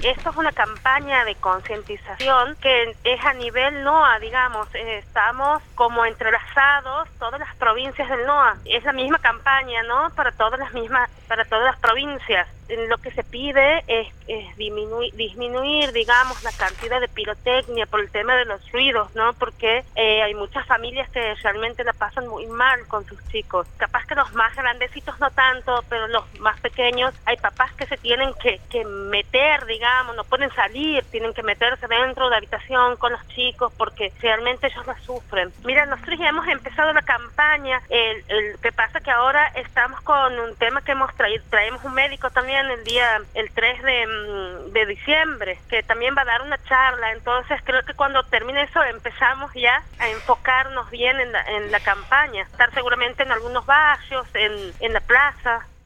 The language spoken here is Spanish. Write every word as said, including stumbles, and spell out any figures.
esto es una campaña de concientización que es a nivel NOA, digamos, eh, estamos como entrelazados todas las provincias del NOA. Es la misma campaña, ¿no? Para todas las mismas, para todas las provincias. Lo que se pide es, es disminuir, disminuir, digamos, la cantidad de pirotecnia por el tema de los ruidos, ¿no? Porque eh, hay muchas familias que realmente la pasan muy mal con sus chicos. Capaz que los más grandecitos no tanto, pero los más pequeños, hay papás que se tienen que, que meter, digamos, no pueden salir, tienen que meterse dentro de la habitación con los chicos porque realmente ellos la sufren. Mira, nosotros ya hemos empezado la campaña, el, el que pasa que ahora estamos con un tema que hemos traído, traemos un médico también el día, el tres de, de diciembre, que también va a dar una charla. Entonces creo que cuando termine eso empezamos ya a enfocarnos bien en la, en la campaña, estar seguramente en algunos barrios, en, en la plaza.